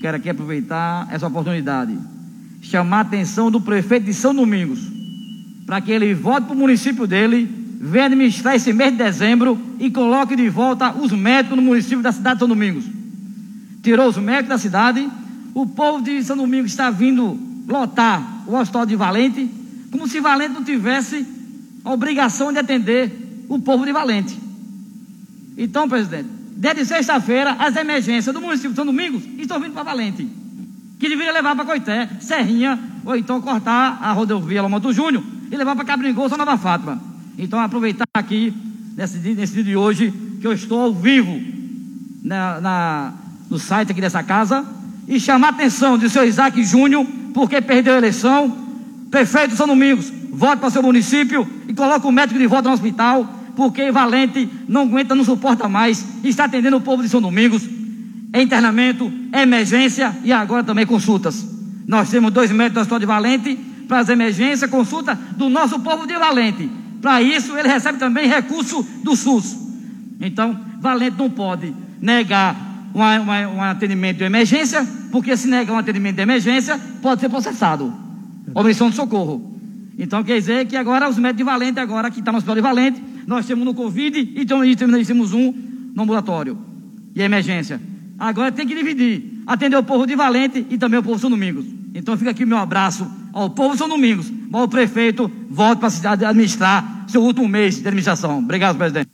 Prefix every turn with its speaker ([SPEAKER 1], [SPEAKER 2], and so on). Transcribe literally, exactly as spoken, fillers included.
[SPEAKER 1] quero aqui aproveitar essa oportunidade, chamar a atenção do prefeito de São Domingos, para que ele volte para o município dele, venha administrar esse mês de dezembro e coloque de volta os médicos no município da cidade de São Domingos. Tirou os médicos da cidade, o povo de São Domingos está vindo lotar o hospital de Valente, como se Valente não tivesse a obrigação de atender o povo de Valente. Então, presidente, desde sexta-feira, as emergências do município de São Domingos estão vindo para Valente, que deveria levar para Coité, Serrinha, ou então cortar a rodovia Lomanto Júnior e levar para Cabringol, São Nova Fátima. Então, aproveitar aqui, nesse dia, nesse dia de hoje, que eu estou ao vivo na, na, no site aqui dessa casa, e chamar a atenção do senhor Isaac Júnior, porque perdeu a eleição. Prefeito de São Domingos, volte para o seu município e coloque o médico de volta no hospital, porque Valente não aguenta, não suporta mais, está atendendo o povo de São Domingos, é internamento, é emergência e agora também consultas. Nós temos dois médicos do hospital de Valente para as emergências, consulta do nosso povo de Valente. Para isso ele recebe também recurso do SUS. Então, Valente não pode negar uma, uma, um atendimento de emergência, porque se negar um atendimento de emergência, pode ser processado. Omissão de socorro. Então quer dizer que agora os médicos de Valente, agora que está no hospital de Valente, nós temos no Covid e temos um no ambulatório e emergência. Agora tem que dividir, atender o povo de Valente e também o povo de São Domingos. Então fica aqui o meu abraço ao povo de São Domingos, ao prefeito, volte para a cidade administrar seu último mês de administração. Obrigado, presidente.